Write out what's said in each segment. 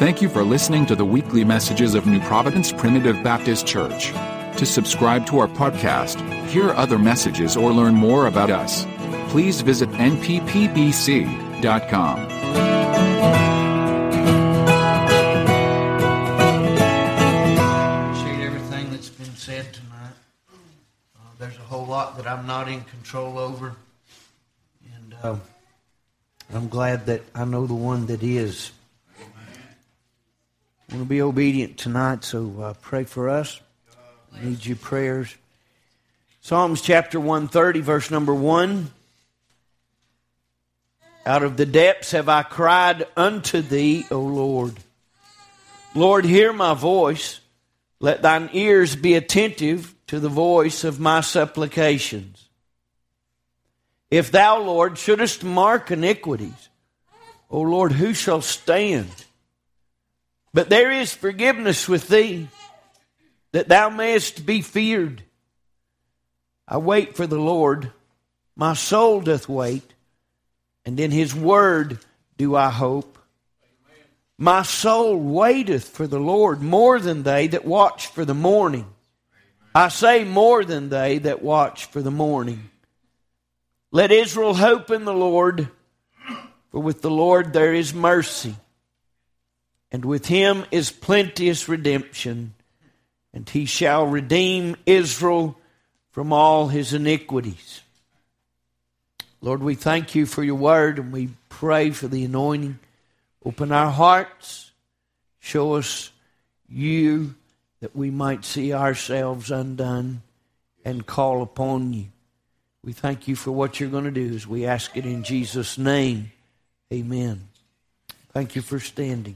Thank you for listening to the weekly messages of New Providence Primitive Baptist Church. To subscribe to our podcast, hear other messages, or learn more about us, please visit nppbc.com. Appreciate everything that's been said tonight. There's a whole lot that I'm not in control over, and I'm glad that I know the one that is. I want to be obedient tonight, so pray for us. I need your prayers. Psalms chapter 130, verse number 1. Out of the depths have I cried unto thee, O Lord. Lord, hear my voice. Let thine ears be attentive to the voice of my supplications. If thou, Lord, shouldest mark iniquities, O Lord, who shall stand? But there is forgiveness with thee, that thou mayest be feared. I wait for the Lord, my soul doth wait, and in his word do I hope. My soul waiteth for the Lord more than they that watch for the morning. I say more than they that watch for the morning. Let Israel hope in the Lord, for with the Lord there is mercy, and with him is plenteous redemption, and he shall redeem Israel from all his iniquities. Lord, we thank you for your word, and we pray for the anointing. Open our hearts. Show us you, that we might see ourselves undone and call upon you. We thank you for what you're going to do as we ask it in Jesus' name. Amen. Thank you for standing.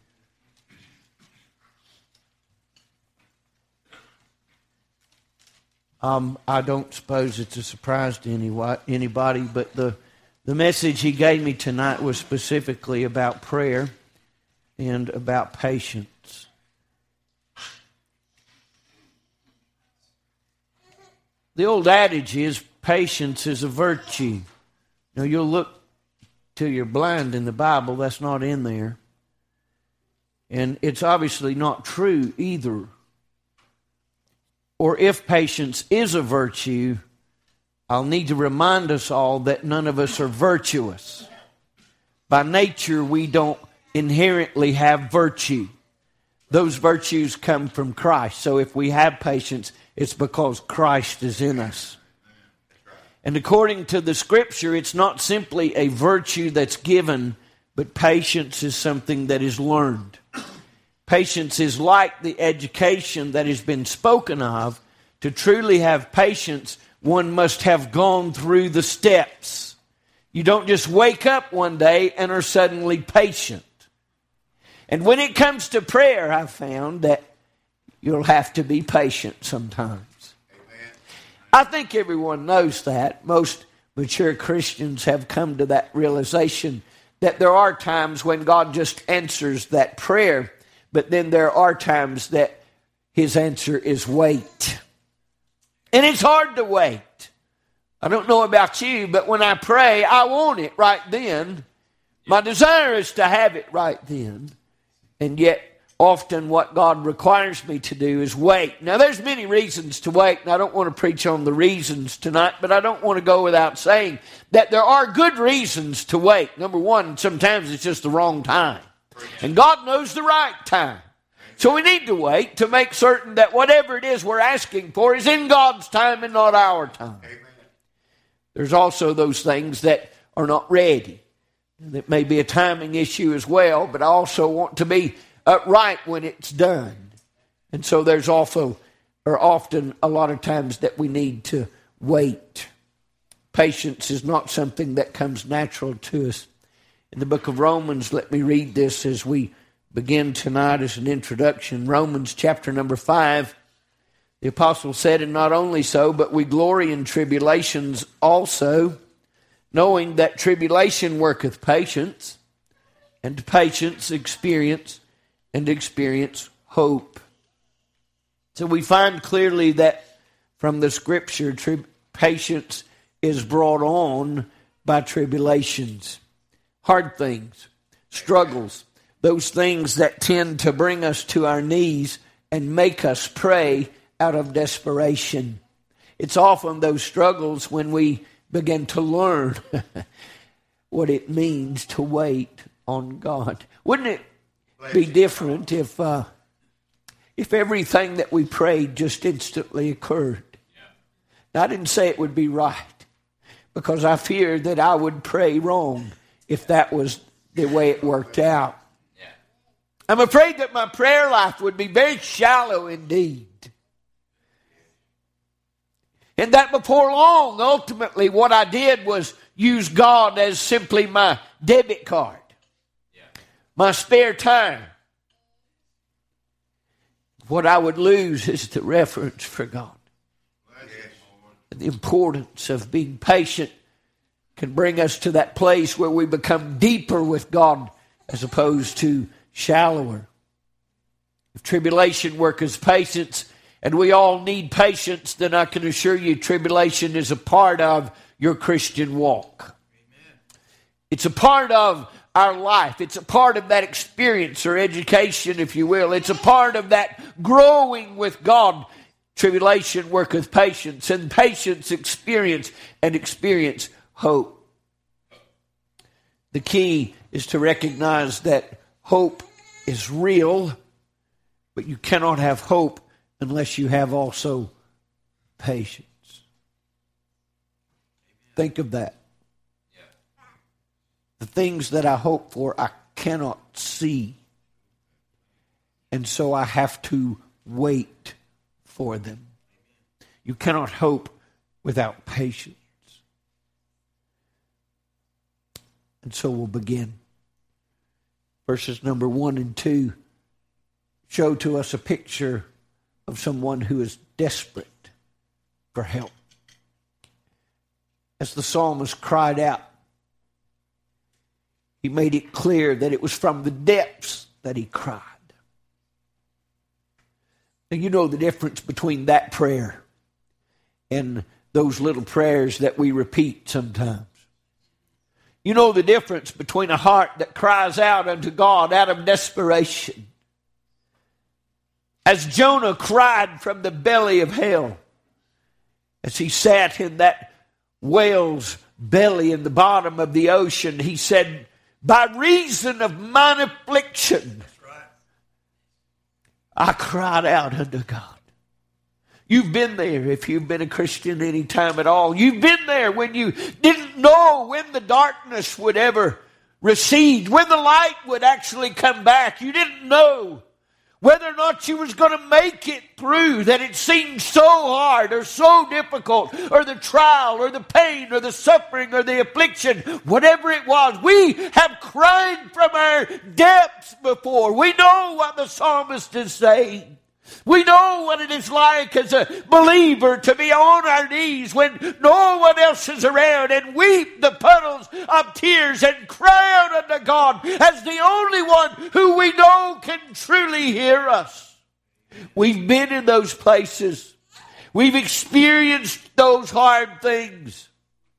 I don't suppose it's a surprise to anybody, but the message he gave me tonight was specifically about prayer and about patience. The old adage is patience is a virtue. Now, you'll look till you're blind in the Bible. That's not in there. And it's obviously not true either. Or if patience is a virtue, I'll need to remind us all that none of us are virtuous. By nature, we don't inherently have virtue. Those virtues come from Christ. So if we have patience, it's because Christ is in us. And according to the Scripture, it's not simply a virtue that's given, but patience is something that is learned. Patience is like the education that has been spoken of. To truly have patience, one must have gone through the steps. You don't just wake up one day and are suddenly patient. And when it comes to prayer, I've found that you'll have to be patient sometimes. Amen. I think everyone knows that. Most mature Christians have come to that realization that there are times when God just answers that prayer. But then there are times that his answer is wait. And it's hard to wait. I don't know about you, but when I pray, I want it right then. My desire is to have it right then. And yet, often what God requires me to do is wait. Now, there's many reasons to wait, and I don't want to preach on the reasons tonight, but I don't want to go without saying that there are good reasons to wait. Number one, sometimes it's just the wrong time. And God knows the right time. So we need to wait to make certain that whatever it is we're asking for is in God's time and not our time. Amen. There's also those things that are not ready. That may be a timing issue as well, but I also want to be right when it's done. And so there's often a lot of times that we need to wait. Patience is not something that comes natural to us. In the book of Romans, let me read this as we begin tonight as an introduction. Romans chapter number 5. The apostle said, and not only so, but we glory in tribulations also, knowing that tribulation worketh patience, and patience experience, and experience hope. So we find clearly that from the Scripture, patience is brought on by tribulations, hard things, struggles, those things that tend to bring us to our knees and make us pray out of desperation. It's often those struggles when we begin to learn what it means to wait on God. Wouldn't it be different if everything that we prayed just instantly occurred? Now, I didn't say it would be right, because I fear that I would pray wrong if that was the way it worked out. I'm afraid that my prayer life would be very shallow indeed. And that before long, ultimately, what I did was use God as simply my debit card, my spare time. What I would lose is the reverence for God. The importance of being patient can bring us to that place where we become deeper with God as opposed to shallower. If tribulation worketh patience, and we all need patience, then I can assure you tribulation is a part of your Christian walk. Amen. It's a part of our life. It's a part of that experience or education, if you will. It's a part of that growing with God. Tribulation worketh patience, and patience experience, and experience hope. The key is to recognize that hope is real, but you cannot have hope unless you have also patience. Think of that. The things that I hope for, I cannot see. And so I have to wait for them. You cannot hope without patience. And so we'll begin. Verses number 1 and 2 show to us a picture of someone who is desperate for help. As the psalmist cried out, he made it clear that it was from the depths that he cried. Now, you know the difference between that prayer and those little prayers that we repeat sometimes. You know the difference between a heart that cries out unto God out of desperation. As Jonah cried from the belly of hell, as he sat in that whale's belly in the bottom of the ocean, he said, by reason of mine affliction, I cried out unto God. You've been there if you've been a Christian any time at all. You've been there when you didn't know when the darkness would ever recede, when the light would actually come back. You didn't know whether or not you was going to make it through, that it seemed so hard or so difficult, or the trial or the pain or the suffering or the affliction, whatever it was. We have cried from our depths before. We know what the psalmist is saying. We know what it is like as a believer to be on our knees when no one else is around and weep the puddles of tears and cry out unto God as the only one who we know can truly hear us. We've been in those places. We've experienced those hard things.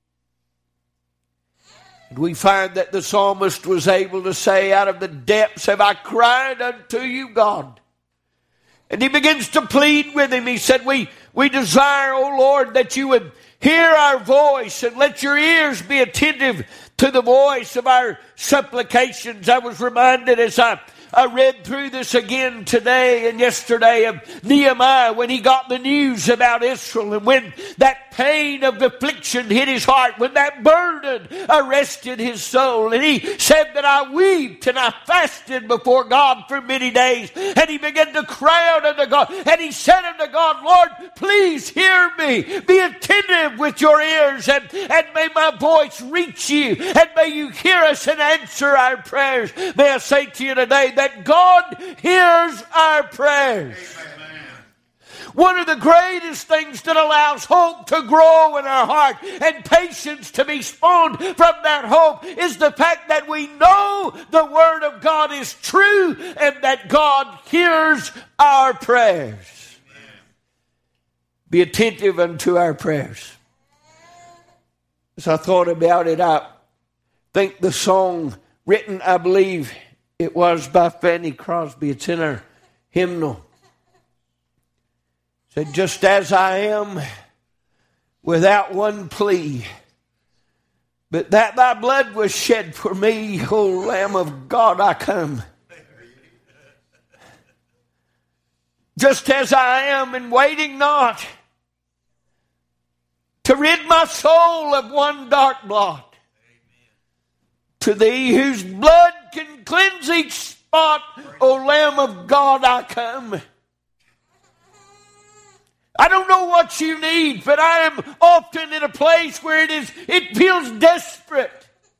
And we find that the psalmist was able to say, out of the depths have I cried unto you, God. And he begins to plead with him. He said, we desire, O Lord, that you would hear our voice and let your ears be attentive to the voice of our supplications. I was reminded as I read through this again today and yesterday of Nehemiah when he got the news about Israel, and when that pain of affliction hit his heart, when that burden arrested his soul, and he said that I wept and I fasted before God for many days, and he began to cry out unto God, and he said unto God, Lord, please hear me, be attentive with your ears, and may my voice reach you, and may you hear us and answer our prayers. May I say to you today that God hears our prayers. Amen. One of the greatest things that allows hope to grow in our heart and patience to be spawned from that hope is the fact that we know the Word of God is true and that God hears our prayers. Amen. Be attentive unto our prayers. As I thought about it, I think the song written, I believe, It was by Fanny Crosby. It's in our hymnal. It said, just as I am, without one plea, but that thy blood was shed for me, O Lamb of God, I come. Just as I am, and waiting not to rid my soul of one dark blot, to thee whose blood can cleanse each spot, O Lamb of God, I come. I don't know what you need, but I am often in a place where it feels desperate.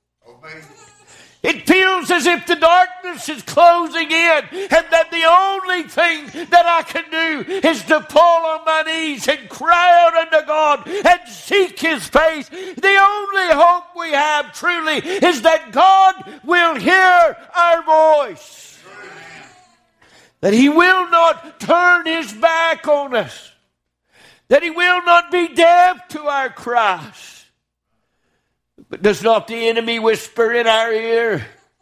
It feels as if the darkness is closing in, and that the only thing that I can do is to fall on my knees and cry out unto God and seek His face. The only hope we have truly is that God will hear our voice. That He will not turn His back on us. That He will not be deaf to our cries. But does not the enemy whisper in our ear?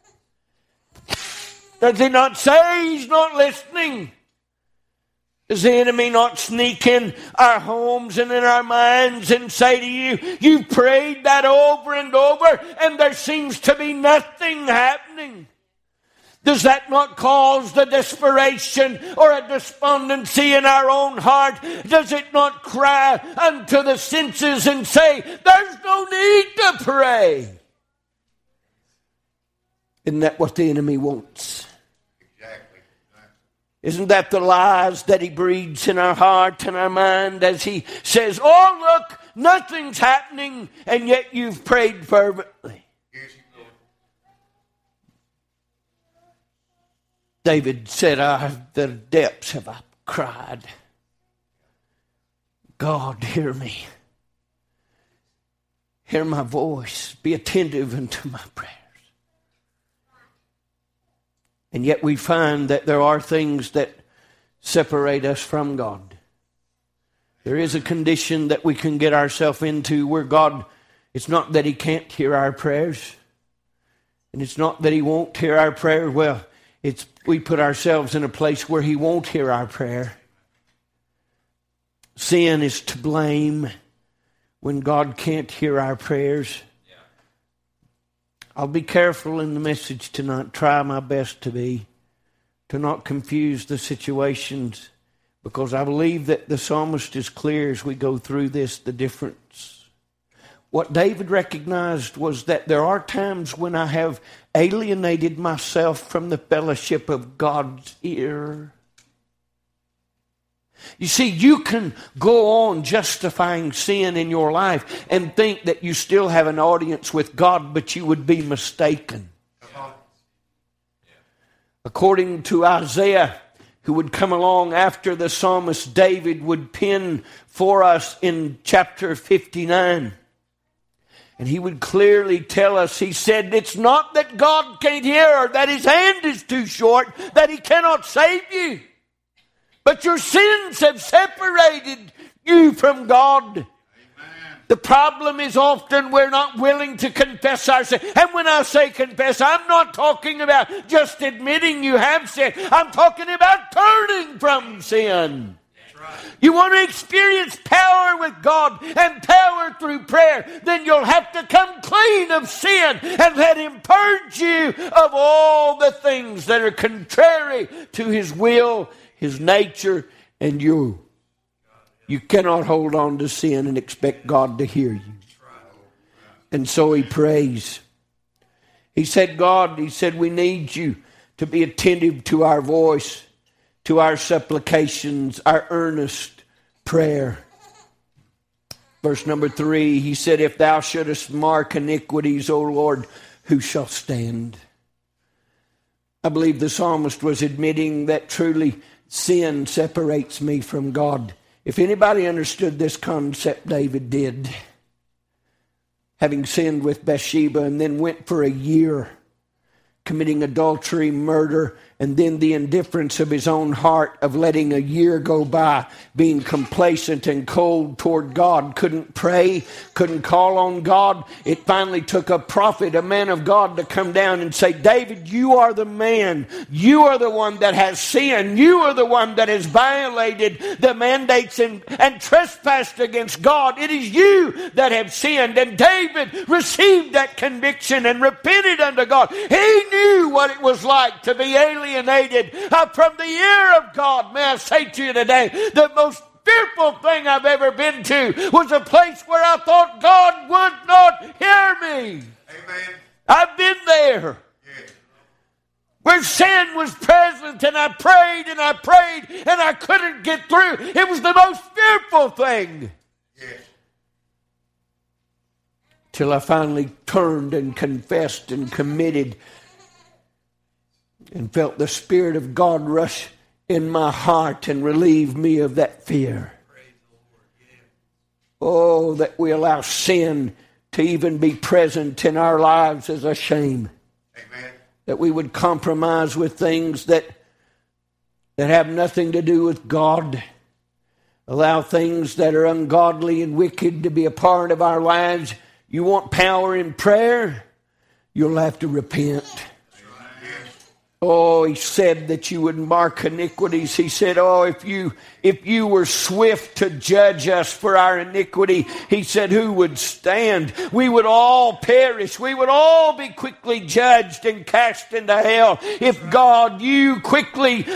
Does he not say he's not listening? Does the enemy not sneak in our homes and in our minds and say to you, you've prayed that over and over and there seems to be nothing happening? Does that not cause the desperation or a despondency in our own heart? Does it not cry unto the senses and say, there's no need to pray? Isn't that what the enemy wants? Exactly. Isn't that the lies that he breeds in our heart and our mind as he says, oh look, nothing's happening and yet you've prayed fervently? David said, the depths have I cried. God, hear me. Hear my voice. Be attentive unto my prayers. And yet we find that there are things that separate us from God. There is a condition that we can get ourselves into where God, it's not that He can't hear our prayers. And it's not that He won't hear our prayers. Well, we put ourselves in a place where He won't hear our prayer. Sin is to blame when God can't hear our prayers. I'll be careful in the message tonight. Try my best to not confuse the situations, because I believe that the psalmist is clear as we go through this, the difference. What David recognized was that there are times when I have alienated myself from the fellowship of God's ear. You see, you can go on justifying sin in your life and think that you still have an audience with God, but you would be mistaken. According to Isaiah, who would come along after the psalmist David would pen for us in chapter 59, and he would clearly tell us, he said, it's not that God can't hear or that His hand is too short, that He cannot save you. But your sins have separated you from God. Amen. The problem is often we're not willing to confess our sin. And when I say confess, I'm not talking about just admitting you have sin. I'm talking about turning from sin. You want to experience power with God and power through prayer, then you'll have to come clean of sin and let Him purge you of all the things that are contrary to His will, His nature, and you. You cannot hold on to sin and expect God to hear you. And so he prays. He said, God, he said, we need you to be attentive to our voice, to our supplications, our earnest prayer. Verse number 3, he said, if thou shouldest mark iniquities, O Lord, who shall stand? I believe the psalmist was admitting that truly sin separates me from God. If anybody understood this concept, David did. Having sinned with Bathsheba and then went for a year committing adultery, murder, and then the indifference of his own heart of letting a year go by, being complacent and cold toward God, couldn't pray, couldn't call on God. It finally took a prophet, a man of God, to come down and say, David, you are the man. You are the one that has sinned. You are the one that has violated the mandates and trespassed against God. It is you that have sinned. And David received that conviction and repented unto God. He knew what it was like to be alienated from the ear of God. May I say to you today, the most fearful thing I've ever been to was a place where I thought God would not hear me. Amen. I've been there. Yes. Where sin was present, and I prayed and I prayed and I couldn't get through. It was the most fearful thing. Yes. Till I finally turned and confessed and committed and felt the Spirit of God rush in my heart and relieve me of that fear. Oh, that we allow sin to even be present in our lives is a shame. Amen. That we would compromise with things that have nothing to do with God. Allow things that are ungodly and wicked to be a part of our lives. You want power in prayer? You'll have to repent. Oh, he said that you would mark iniquities. He said, oh, if you were swift to judge us for our iniquity, he said, who would stand? We would all perish. We would all be quickly judged and cast into hell. If God, you quickly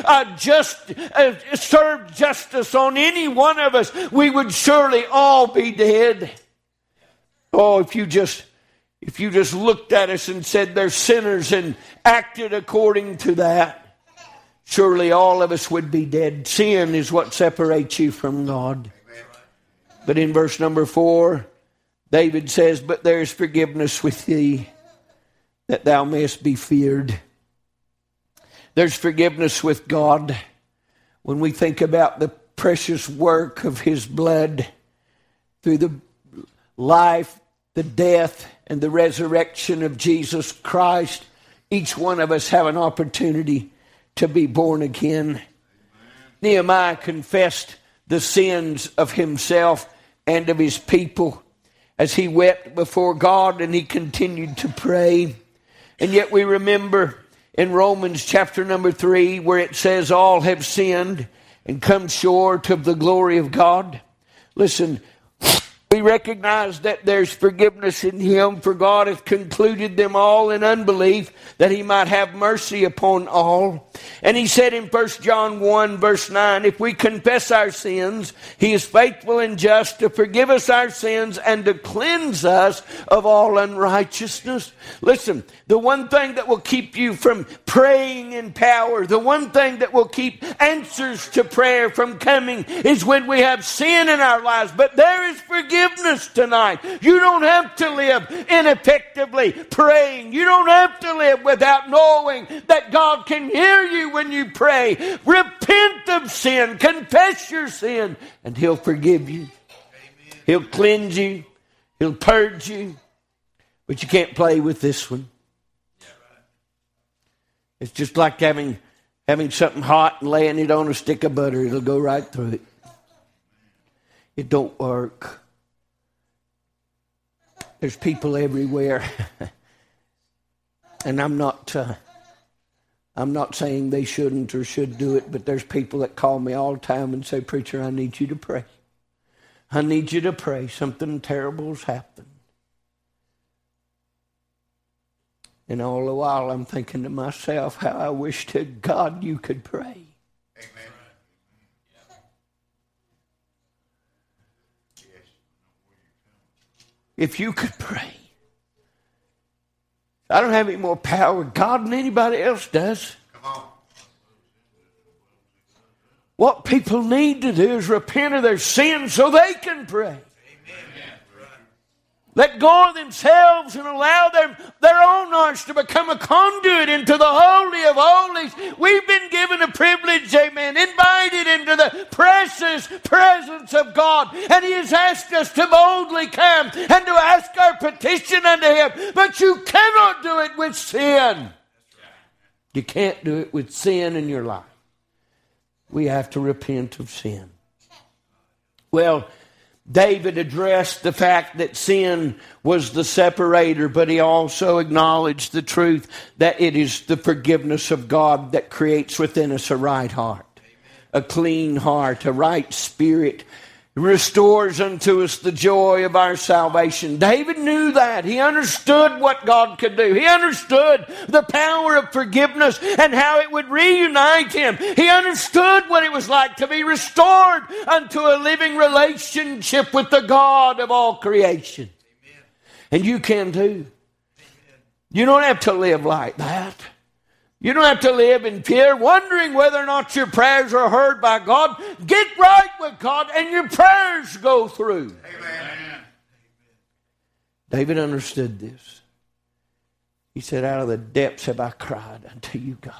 served justice on any one of us, we would surely all be dead. Oh, if you just looked at us and said they're sinners and acted according to that, surely all of us would be dead. Sin is what separates you from God. But in verse number 4, David says, but there is forgiveness with thee, that thou mayest be feared. There's forgiveness with God when we think about the precious work of his blood through the life, the death, and the resurrection of Jesus Christ. Each one of us have an opportunity to be born again. Amen. Nehemiah confessed the sins of himself and of his people as he wept before God, and he continued to pray. And yet we remember in Romans chapter number 3 where it says all have sinned and come short of the glory of God. Listen, we recognize that there's forgiveness in him, for God hath concluded them all in unbelief, that he might have mercy upon all. And he said in 1 John 1 verse 9, if we confess our sins, he is faithful and just to forgive us our sins and to cleanse us of all unrighteousness. Listen, the one thing that will keep you from praying in power, the one thing that will keep answers to prayer from coming is when we have sin in our lives. But there is forgiveness tonight. You don't have to live ineffectively praying. You don't have to live without knowing that God can hear you when you pray. Repent of sin. Confess your sin, and he'll forgive you. Amen. He'll cleanse you. He'll purge you. But you can't play with this one. It's just like having something hot and laying it on a stick of butter. It'll go right through it. It don't work. There's people everywhere. And I'm not saying they shouldn't or should do it, but there's people that call me all the time and say, preacher, I need you to pray. I need you to pray. Something terrible has happened. And all the while I'm thinking to myself, how I wish to God you could pray. Amen. If you could pray. I don't have any more power with God than anybody else does. Come on. What people need to do is repent of their sins so they can pray. Let go of themselves and allow their own hearts to become a conduit into the Holy of Holies. We've been given a privilege, amen, invited into the precious presence of God. And He has asked us to boldly come and to ask our petition unto Him. But you cannot do it with sin. You can't do it with sin in your life. We have to repent of sin. Well, David addressed the fact that sin was the separator, but he also acknowledged the truth that it is the forgiveness of God that creates within us a right heart, a clean heart, a right spirit. Restores unto us the joy of our salvation. David knew that. He understood what God could do. He understood the power of forgiveness and how it would reunite him. He understood what it was like to be restored unto a living relationship with the God of all creation. Amen. And you can too. Amen. You don't have to live like that. You don't have to live in fear, wondering whether or not your prayers are heard by God. Get right with God and your prayers go through. Amen. David understood this. He said, out of the depths have I cried unto you, God.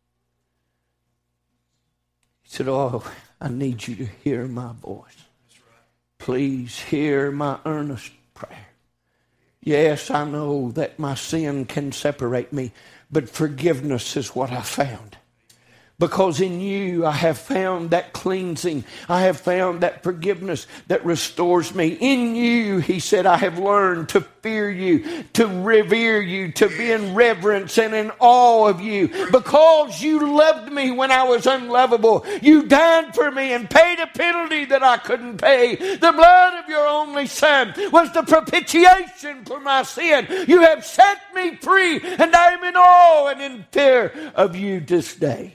He said, oh, I need you to hear my voice. Please hear my earnest prayer. Yes, I know that my sin can separate me, but forgiveness is what I found. Because in you I have found that cleansing. I have found that forgiveness that restores me. In you, he said, I have learned to fear you, to revere you, to be in reverence and in awe of you. Because you loved me when I was unlovable. You died for me and paid a penalty that I couldn't pay. The blood of your only Son was the propitiation for my sin. You have set me free, and I am in awe and in fear of you this day.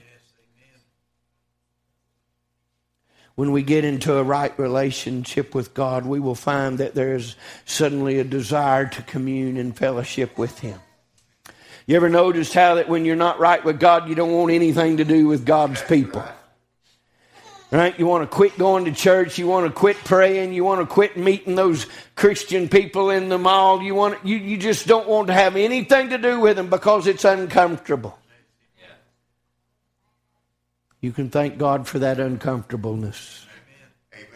When we get into a right relationship with God, we will find that there is suddenly a desire to commune and fellowship with Him. You ever noticed how that when you're not right with God, you don't want anything to do with God's people? Right? You want to quit going to church. You want to quit praying. You want to quit meeting those Christian people in the mall. You just don't want to have anything to do with them because it's uncomfortable. You can thank God for that uncomfortableness. Amen.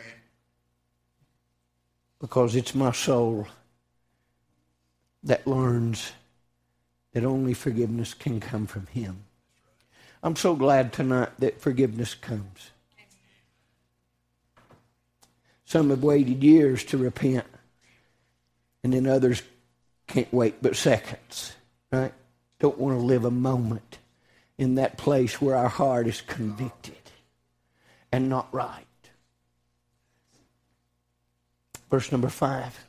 Because it's my soul that learns that only forgiveness can come from Him. I'm so glad tonight that forgiveness comes. Some have waited years to repent, and then others can't wait but seconds. Right? Don't want to live a moment in that place where our heart is convicted and not right. Verse number 5.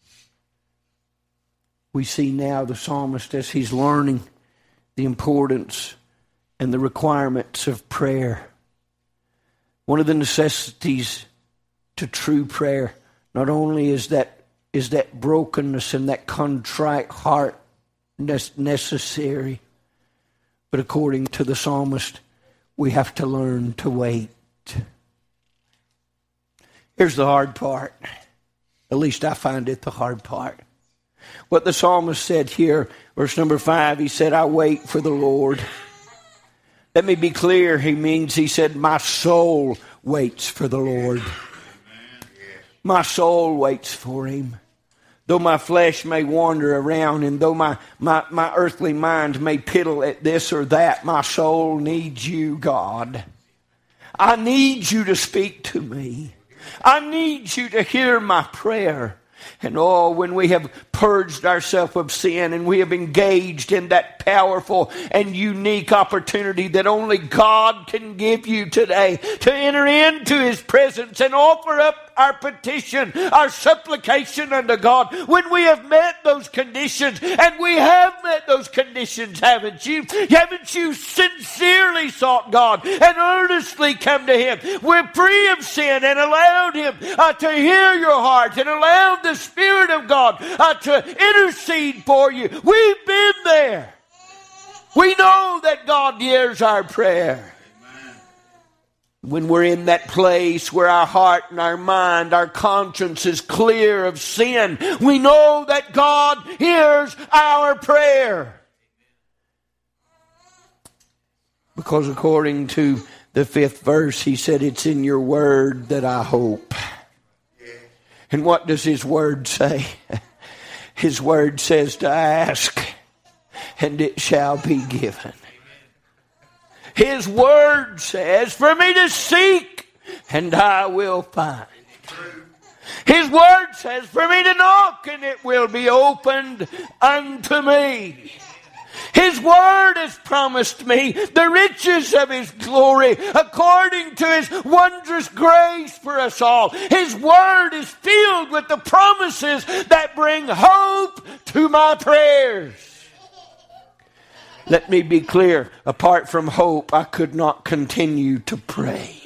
We see now the psalmist as he's learning the importance and the requirements of prayer. One of the necessities to true prayer not only is that brokenness and that contrite heart necessary, but according to the psalmist, we have to learn to wait. Here's the hard part. At least I find it the hard part. What the psalmist said here, verse number 5, he said, I wait for the Lord. Let me be clear. He said, my soul waits for the Lord. My soul waits for Him. Though my flesh may wander around and though my earthly mind may piddle at this or that, my soul needs you, God. I need you to speak to me. I need you to hear my prayer. And when we have purged ourselves of sin and we have engaged in that powerful and unique opportunity that only God can give you today to enter into His presence and offer up our petition, our supplication unto God, when we have met those conditions, and we have met those conditions, haven't you? Haven't you sincerely sought God and earnestly come to Him? We're free of sin and allowed Him to hear your heart and allowed the Spirit of God to intercede for you. We've been there. We know that God hears our prayer. When we're in that place where our heart and our mind, our conscience is clear of sin, we know that God hears our prayer. Because according to the 5th verse, he said, it's in your word that I hope. And what does His word say? His word says to ask, and it shall be given. His word says for me to seek and I will find. His word says for me to knock and it will be opened unto me. His word has promised me the riches of His glory according to His wondrous grace for us all. His word is filled with the promises that bring hope to my prayers. Let me be clear, apart from hope, I could not continue to pray.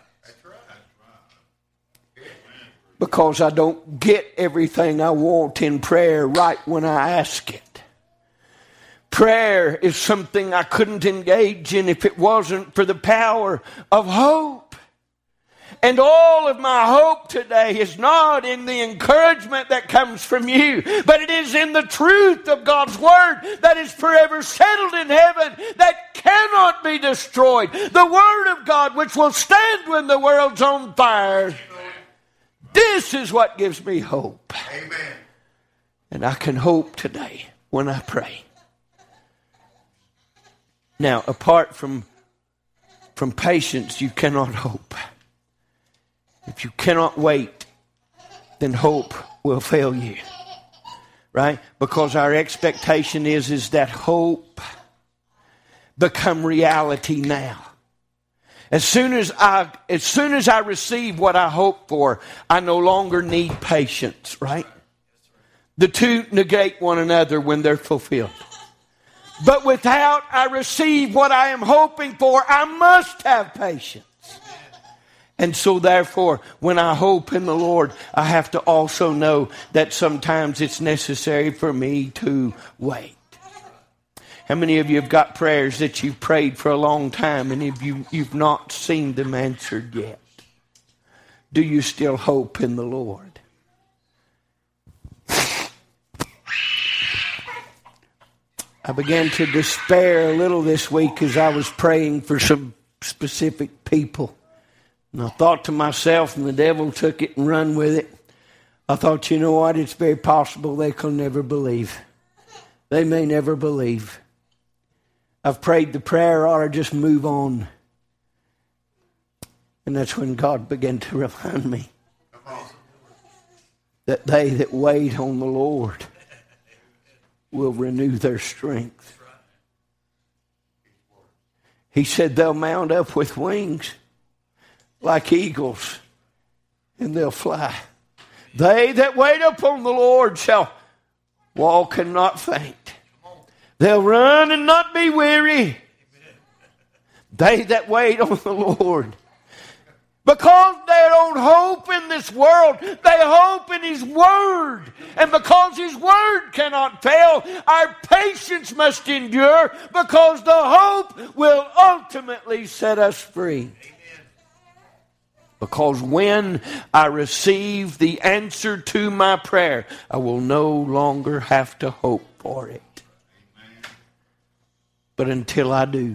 Because I don't get everything I want in prayer right when I ask it. Prayer is something I couldn't engage in if it wasn't for the power of hope. And all of my hope today is not in the encouragement that comes from you, but it is in the truth of God's Word that is forever settled in heaven, that cannot be destroyed. The Word of God which will stand when the world's on fire. This is what gives me hope. Amen. And I can hope today when I pray. Now, apart from patience, you cannot hope. If you cannot wait, then hope will fail you. Right? Because our expectation is that hope become reality now. As soon as I receive what I hope for, I no longer need patience, right? The two negate one another when they're fulfilled. But without I receive what I am hoping for, I must have patience. And so therefore, when I hope in the Lord, I have to also know that sometimes it's necessary for me to wait. How many of you have got prayers that you've prayed for a long time and you've not seen them answered yet? Do you still hope in the Lord? I began to despair a little this week as I was praying for some specific people. And I thought to myself, and the devil took it and run with it, I thought, you know what, it's very possible they can never believe. They may never believe. I've prayed the prayer, or I just move on. And that's when God began to remind me that they that wait on the Lord will renew their strength. He said they'll mount up with wings like eagles, and they'll fly. They that wait upon the Lord shall walk and not faint. They'll run and not be weary. They that wait on the Lord. Because they don't hope in this world, they hope in His Word. And because His Word cannot fail, our patience must endure, because the hope will ultimately set us free. Amen. Because when I receive the answer to my prayer, I will no longer have to hope for it. Amen. But until I do,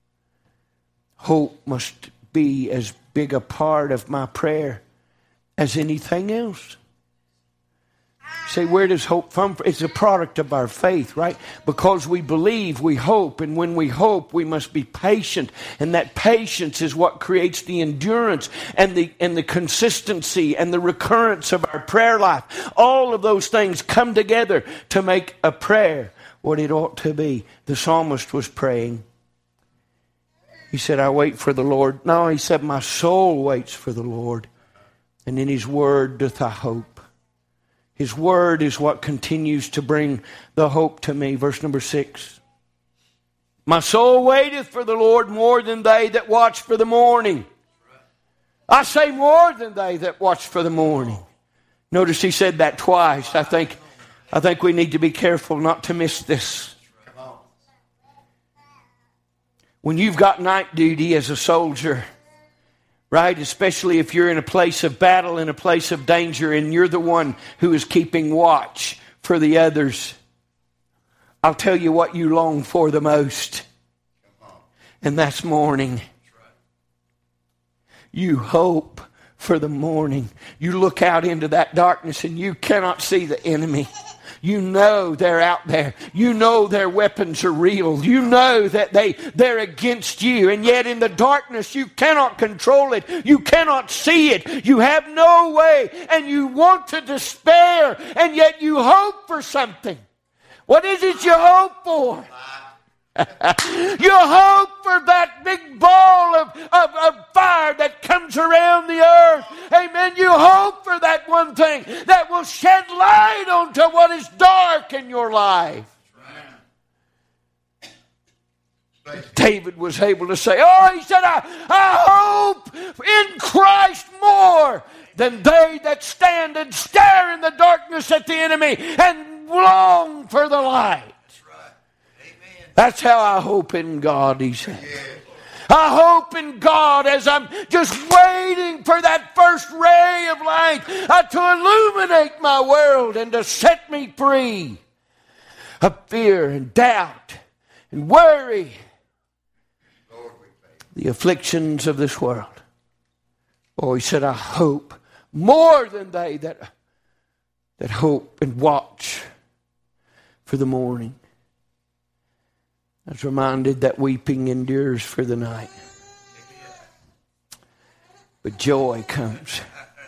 hope must be as big a part of my prayer as anything else. Say, where does hope come from? It's a product of our faith, right? Because we believe, we hope, and when we hope, we must be patient, and that patience is what creates the endurance and the consistency and the recurrence of our prayer life. All of those things come together to make a prayer what it ought to be. The psalmist was praying. He said, I wait for the Lord. No, he said, my soul waits for the Lord, and in His Word doth I hope. His Word is what continues to bring the hope to me. Verse number 6. My soul waiteth for the Lord more than they that watch for the morning. I say more than they that watch for the morning. Notice he said that twice. I think we need to be careful not to miss this. When you've got night duty as a soldier, right? Especially if you're in a place of battle, in a place of danger, and you're the one who is keeping watch for the others. I'll tell you what you long for the most. And that's morning. You hope for the morning. You look out into that darkness and you cannot see the enemy. You know they're out there. You know their weapons are real. You know that they're against you. And yet in the darkness, you cannot control it. You cannot see it. You have no way. And you want to despair. And yet you hope for something. What is it you hope for? You hope for that big ball of fire that comes around the earth. Amen. You hope for that one thing that will shed light onto what is dark in your life. David was able to say, he said, I hope in Christ more than they that stand and stare in the darkness at the enemy and long for the light. That's how I hope in God, he said. I hope in God as I'm just waiting for that first ray of light to illuminate my world and to set me free of fear and doubt and worry, the afflictions of this world. He said, I hope more than they that hope and watch for the morning. I was reminded that weeping endures for the night, but joy comes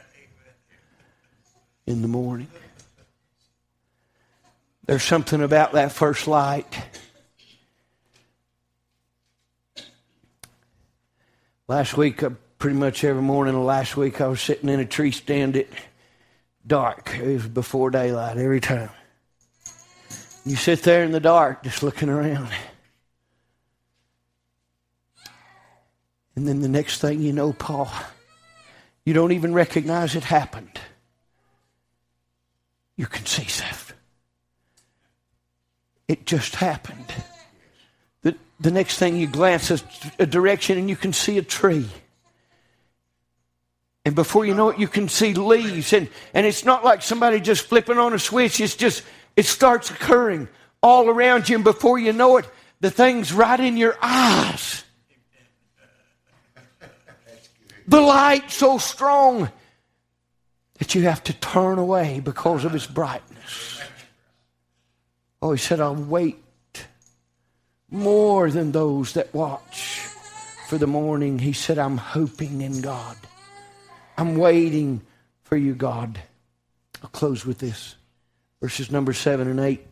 in the morning. There's something about that first light. Last week, pretty much every morning of last week, I was sitting in a tree stand at dark. It was before daylight every time. You sit there in the dark just looking around. And then the next thing you know, Paul, you don't even recognize it happened. You can see stuff. It just happened. The next thing you glance a direction and you can see a tree. And before you know it, you can see leaves. And it's not like somebody just flipping on a switch. It starts occurring all around you. And before you know it, the thing's right in your eyes. The light so strong that you have to turn away because of its brightness. He said, I'll wait more than those that watch for the morning. He said, I'm hoping in God. I'm waiting for you, God. I'll close with this. Verses number 7 and 8.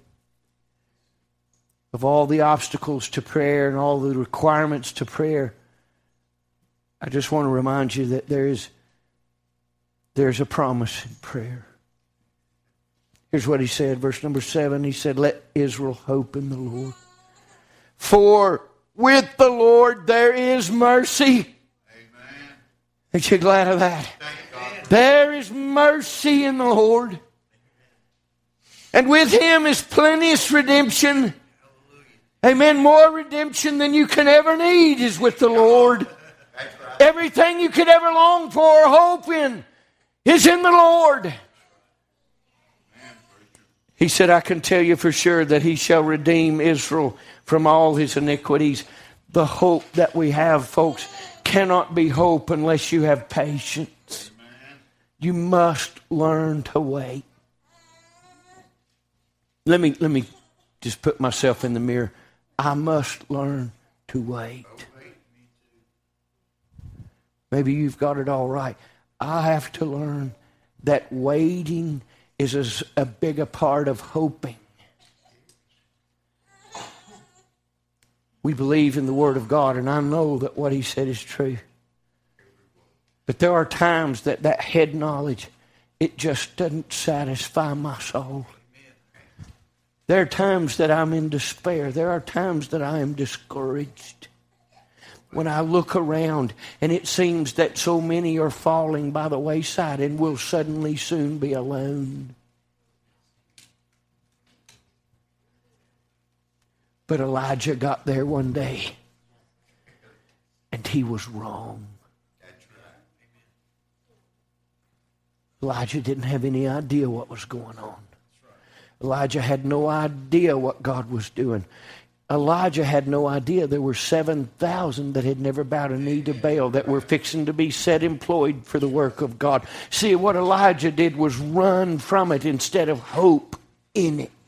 Of all the obstacles to prayer and all the requirements to prayer, I just want to remind you that there's a promise in prayer. Here's what he said, verse number 7. He said, let Israel hope in the Lord. For with the Lord there is mercy. Amen. Aren't you glad of that? There is mercy in the Lord. And with him is plenteous redemption. Amen. More redemption than you can ever need is with the Lord. Everything you could ever long for or hope in is in the Lord. He said, I can tell you for sure that he shall redeem Israel from all his iniquities. The hope that we have, folks, cannot be hope unless you have patience. You must learn to wait. Let me just put myself in the mirror. I must learn to wait. Maybe you've got it all right. I have to learn that waiting is as a big a part of hoping. We believe in the Word of God, and I know that what He said is true. But there are times that head knowledge, it just doesn't satisfy my soul. There are times that I'm in despair. There are times that I am discouraged. When I look around and it seems that so many are falling by the wayside and will suddenly soon be alone. But Elijah got there one day and he was wrong. Elijah didn't have any idea what was going on. Elijah had no idea what God was doing. Elijah had no idea there were 7,000 that had never bowed a knee to Baal that were fixing to be set employed for the work of God. See, what Elijah did was run from it instead of hope. in it.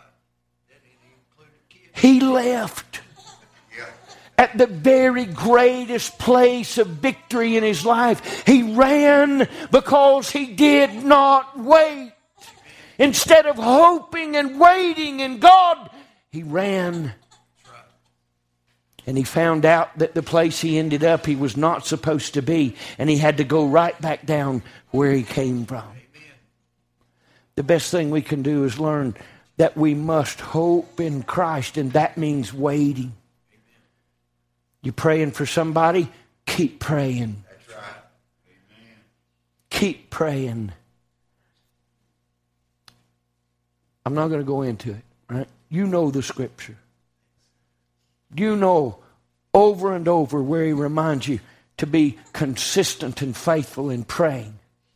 He left at the very greatest place of victory in his life. He ran because he did not wait. Instead of hoping and waiting in God, he ran. And he found out that the place he ended up, he was not supposed to be. And he had to go right back down where he came from. The best thing we can do is learn that we must hope in Christ, and that means waiting. You praying for somebody? Keep praying. That's right. Amen. Keep praying. I'm not going to go into it, right? You know the scripture. You know over and over where he reminds you to be consistent and faithful in praying.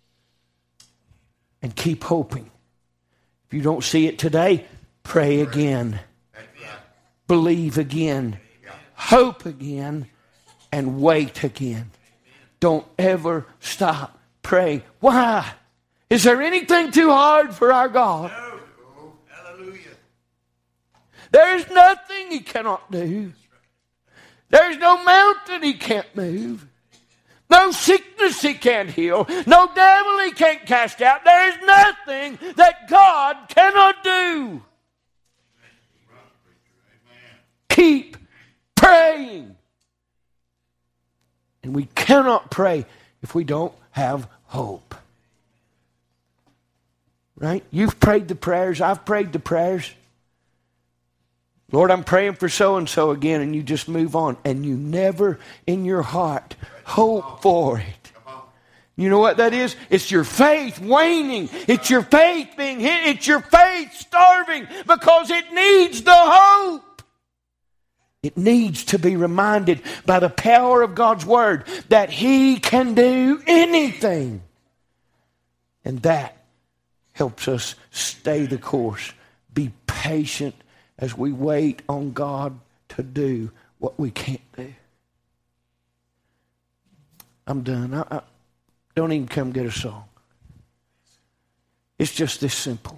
And keep hoping. If you don't see it today, pray again. Believe again. Hope again. And wait again. Don't ever stop praying. Why? Is there anything too hard for our God? No. Hallelujah. There is nothing he cannot do. There is no mountain he can't move. No sickness he can't heal. No devil he can't cast out. There is nothing that God cannot do. Keep praying. And we cannot pray if we don't have hope. Right? You've prayed the prayers. I've prayed the prayers. Lord, I'm praying for so-and-so again, and you just move on. And you never in your heart hope for it. You know what that is? It's your faith waning. It's your faith being hit. It's your faith starving because it needs the hope. It needs to be reminded by the power of God's Word that He can do anything. And that helps us stay the course. Be patient as we wait on God to do what we can't do. I'm done. I don't even come get a song. It's just this simple.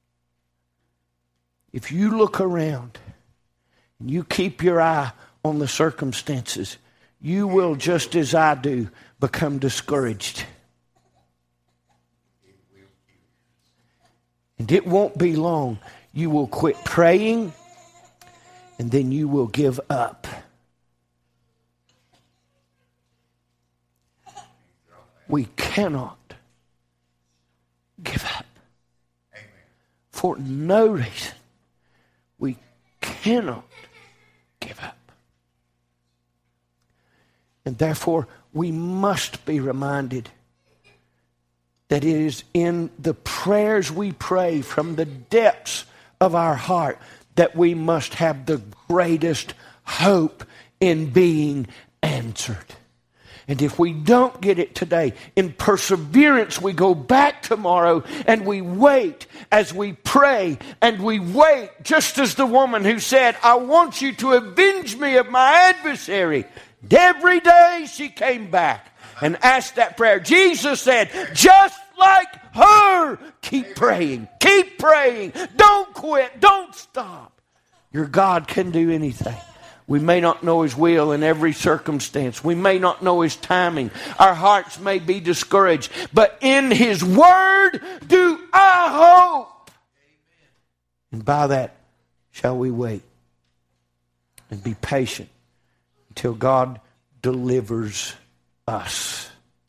If you look around and you keep your eye on the circumstances, you will, just as I do, become discouraged. And it won't be long. You will quit praying, and then you will give up. We cannot give up. For no reason. We cannot give up. And therefore, we must be reminded that it is in the prayers we pray from the depths of our heart that we must have the greatest hope in being answered. And if we don't get it today, in perseverance we go back tomorrow and we wait as we pray and we wait, just as the woman who said, I want you to avenge me of my adversary. And every day she came back and asked that prayer. Jesus said, just like her, keep praying. Keep praying. Don't quit. Don't stop. Your God can do anything. We may not know His will in every circumstance. We may not know His timing. Our hearts may be discouraged. But in His Word do I hope. And by that shall we wait and be patient until God delivers us.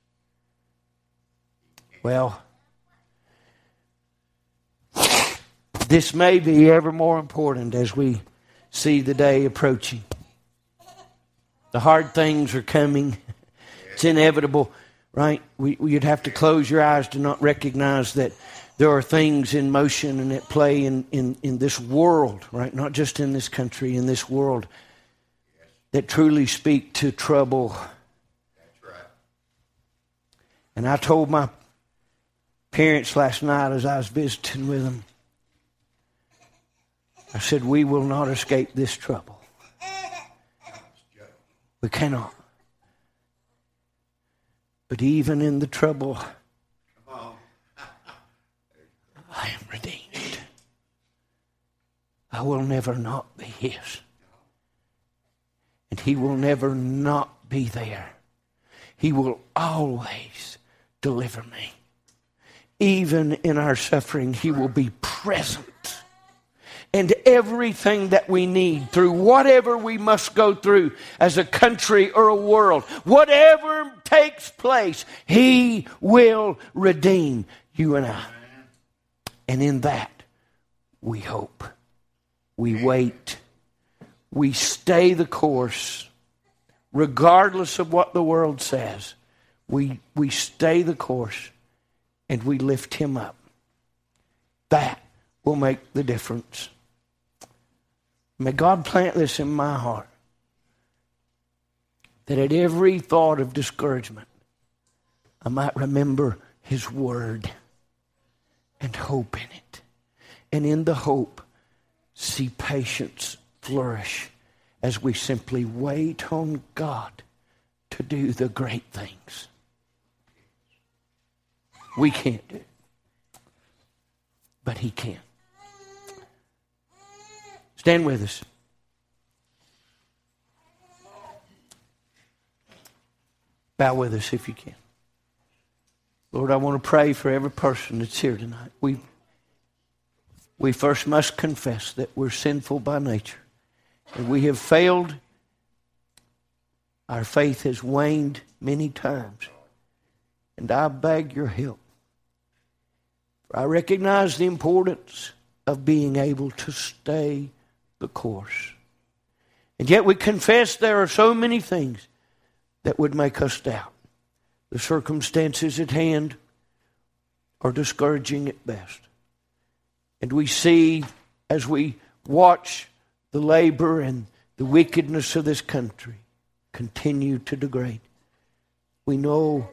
Well, this may be ever more important as we see the day approaching. The hard things are coming. It's inevitable, right? You'd have to close your eyes to not recognize that there are things in motion and at play in this world, right? Not just in this country, in this world, that truly speak to trouble. That's right. And I told my parents last night as I was visiting with them, I said, we will not escape this trouble. We cannot. But even in the trouble, I am redeemed. I will never not be His. And He will never not be there. He will always deliver me. Even in our suffering, He will be present. And everything that we need through whatever we must go through as a country or a world, whatever takes place, He will redeem you and I. And in that, we hope. We wait. We stay the course. Regardless of what the world says, we stay the course and we lift Him up. That will make the difference. May God plant this in my heart, that at every thought of discouragement, I might remember His Word and hope in it. And in the hope, see patience flourish as we simply wait on God to do the great things we can't do, but He can. Stand with us. Bow with us if you can. Lord, I want to pray for every person that's here tonight. We first must confess that we're sinful by nature. And we have failed. Our faith has waned many times. And I beg your help. I recognize the importance of being able to stay the course. And yet we confess there are so many things that would make us doubt. The circumstances at hand are discouraging at best. And we see, as we watch the labor and the wickedness of this country continue to degrade, we know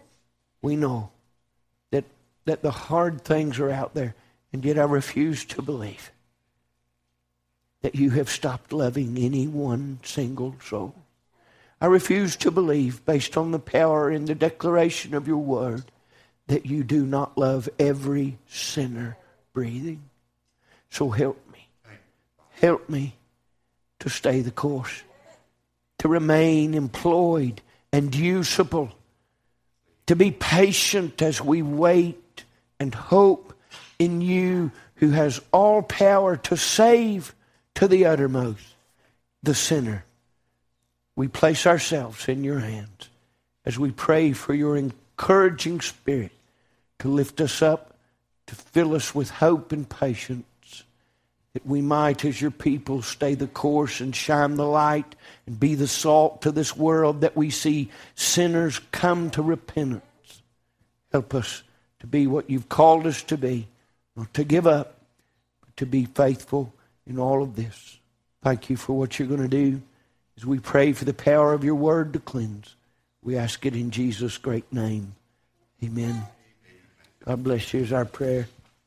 that the hard things are out there, and yet I refuse to believe that you have stopped loving any one single soul. I refuse to believe, based on the power in the declaration of your word, that you do not love every sinner breathing. So help me. Help me to stay the course, to remain employed and usable, to be patient as we wait and hope in you who has all power to save to the uttermost the sinner. We place ourselves in your hands as we pray for your encouraging spirit to lift us up, to fill us with hope and patience, that we might, as your people, stay the course and shine the light and be the salt to this world, that we see sinners come to repentance. Help us to be what you've called us to be, not to give up, but to be faithful in all of this. Thank you for what you're going to do as we pray for the power of your word to cleanse. We ask it in Jesus' great name. Amen. God bless you is our prayer.